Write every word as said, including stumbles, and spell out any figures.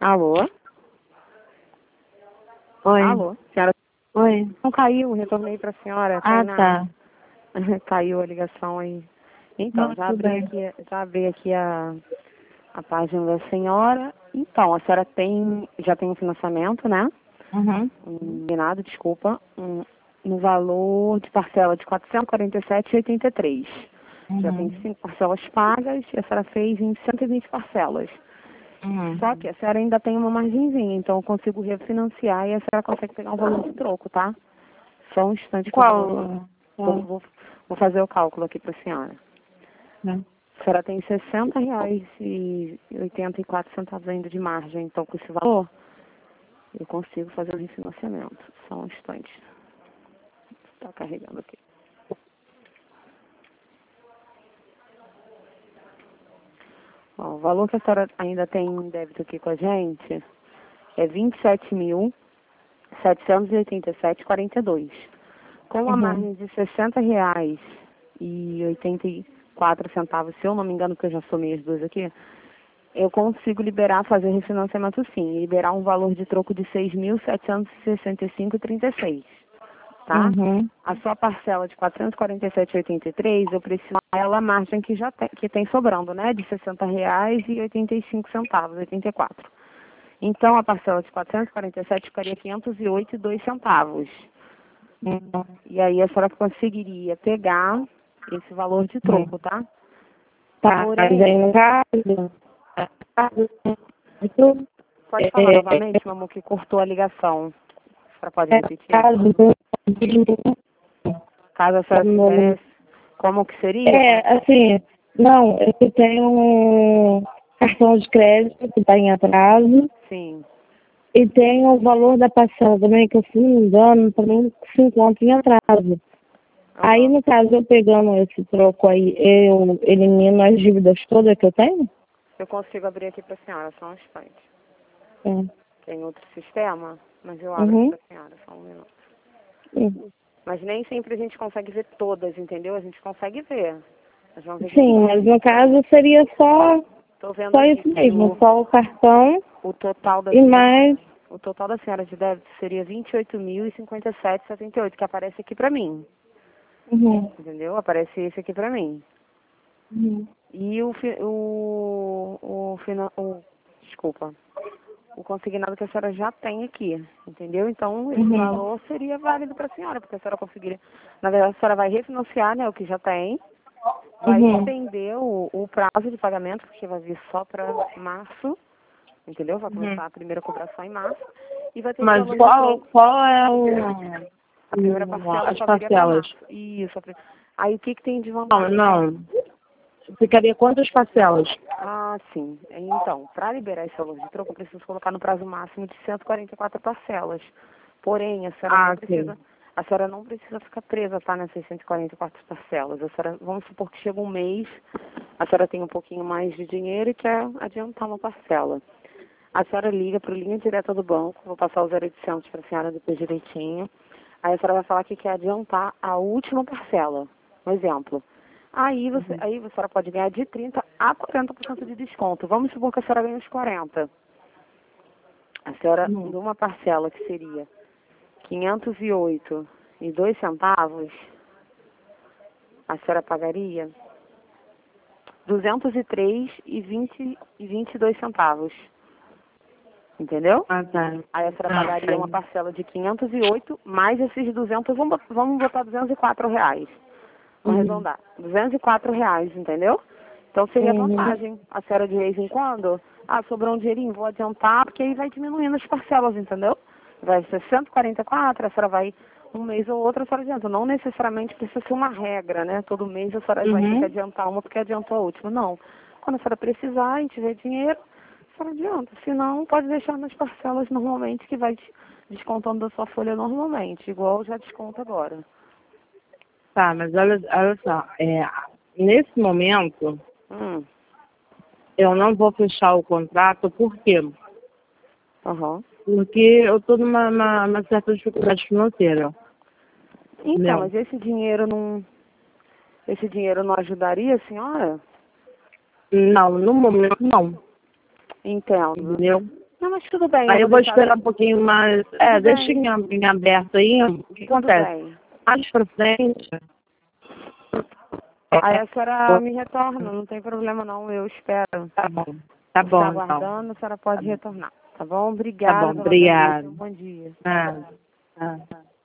Alô? Oi. Alô? Senhora, Oi. não caiu, retornei para a senhora. Ah, Tainá. tá. Caiu a ligação aí. Então, Não, já tudo abri bem. aqui, já abri aqui a, a página da senhora. Então, a senhora tem, já tem um financiamento, né? Uhum. Um combinado, desculpa, um, no valor de parcela de quatrocentos e quarenta e sete reais e oitenta e três. Já tem Uhum. cinco parcelas pagas e a senhora fez em cento e vinte parcelas. Uhum. Só que a senhora ainda tem uma margenzinha, então eu consigo refinanciar e a senhora consegue pegar um valor de troco, tá? Só um instante que eu vou, Qual? vou, Qual? vou, vou fazer o cálculo aqui para a senhora. Né? A senhora tem sessenta reais e oitenta e quatro centavos ainda de margem, então com esse valor eu consigo fazer o refinanciamento. Só um instante. Está carregando aqui. Ó, o valor que a senhora ainda tem em débito aqui com a gente é vinte e sete mil setecentos e oitenta e sete reais e quarenta e dois. Com a Uhum. margem de sessenta reais e oitenta e quatro centavos, se eu não me engano, porque eu já somei as duas aqui, eu consigo liberar, fazer refinanciamento sim, e liberar um valor de troco de seis mil setecentos e sessenta e cinco reais e trinta e seis. Tá? Uhum. A sua parcela de quatrocentos e quarenta e sete reais e oitenta e três, eu preciso ela a margem que já tem, que tem sobrando, né? De sessenta reais e oitenta e cinco centavos, oitenta e quatro. Então, a parcela de quatrocentos e quarenta e sete ficaria quinhentos e oito reais e dois centavos. Uhum. E aí a senhora conseguiria pegar esse valor de troco, tá? Tá, mas aí Porém, no caso, caso, isso, pode falar é, novamente, meu amor, que cortou a ligação. A senhora pode é, repetir? caso, Caso a senhora como, tivesse, como que seria? Como... é, assim, não, eu tenho um cartão de crédito que está em atraso Sim. e tenho o valor da parcela também, que eu, se não me engano, também se encontra em atraso. Aí, Aham. no caso, eu pegando esse troco aí, eu elimino as dívidas todas que eu tenho? Eu consigo abrir aqui para a senhora, só um instante. É. Tem outro sistema, mas eu abro aqui Uhum. para a senhora, só um minuto. Sim, Mas nem sempre a gente consegue ver todas, entendeu? A gente consegue ver. Nós vamos ver o que que Sim, dá. mas no caso seria só, Estou vendo só aqui isso que mesmo, o, só o cartão o total da e senhora, mais. o total da senhora de débito seria vinte e oito mil e cinquenta e sete reais e setenta e oito, que aparece aqui para mim. Uhum. Entendeu? Aparece esse aqui para mim. Uhum. E o, fi- o, o, fina- o, desculpa, o consignado que a senhora já tem aqui, entendeu? Então, esse Uhum. valor seria válido para a senhora, porque a senhora conseguiria, na verdade, a senhora vai refinanciar, né, o que já tem, vai Uhum. estender o, o prazo de pagamento, porque vai vir só para março, entendeu? Vai Uhum. começar a primeira cobração em março, e vai ter esse Mas valor de qual, troco. qual é o, A primeira o- parcela as só viria para parcelas? março. Isso. a pri- Aí, o que, que tem de Não, vantagem? não. Ficaria quantas parcelas? Ah, sim. Então, para liberar esse valor de troco, eu preciso colocar no prazo máximo de cento e quarenta e quatro parcelas. Porém, a senhora não Ah, sim. precisa, a senhora não precisa ficar presa, tá, nessas cento e quarenta e quatro parcelas. A senhora, vamos supor que chega um mês, a senhora tem um pouquinho mais de dinheiro e quer adiantar uma parcela. A senhora liga para o linha direta do banco, vou passar o zero oitocentos para a senhora depois direitinho. Aí a senhora vai falar que quer adiantar a última parcela. Um exemplo. Aí, você, Uhum. aí a senhora pode ganhar de trinta a quarenta por cento de desconto. Vamos supor que a senhora ganha uns quarenta. A senhora, Uhum. numa parcela que seria quinhentos e oito e dois centavos, a senhora pagaria duzentos e três e vinte e vinte e dois centavos. Entendeu? Ah, tá. Aí a senhora Ah, pagaria uma sim. parcela de quinhentos e oito mais esses duzentos, vamos, bot- vamos botar duzentos e quatro reais. Vamos Uhum. arredondar. duzentos e quatro reais, entendeu? Então seria Uhum. vantagem. A senhora de vez em quando, ah, sobrou um dinheirinho, vou adiantar, porque aí vai diminuindo as parcelas, entendeu? Vai ser cento e quarenta e quatro, a senhora vai um mês ou outro, a senhora adianta. Não necessariamente precisa ser uma regra, né? Todo mês a senhora vai ter que Uhum. adiantar uma porque adiantou a última. Não. Quando a senhora precisar e tiver dinheiro, a senhora adianta. Se não, pode deixar nas parcelas normalmente, que vai te descontando da sua folha normalmente, igual já desconta agora. Tá, mas olha, olha só, é, nesse momento Hum, eu não vou fechar o contrato, por quê? aham. Porque eu estou numa uma, uma certa dificuldade financeira, Então, entendeu? mas esse dinheiro não, esse dinheiro não ajudaria a senhora? Não, no momento não, Entendo. entendeu? Não, mas tudo bem. Aí eu vou deixar- esperar um pouquinho mais. É, Tudo deixa bem. em, em aberto aí. O que Tudo acontece? bem. Mais pra frente. Aí a senhora me retorna, não tem problema não, eu espero. Tá bom. Tá Está bom, então. aguardando, a senhora pode Tá bom. retornar. Tá bom? Tá Obrigada bom, pela obrigada. atenção. Bom dia. Ah, ah.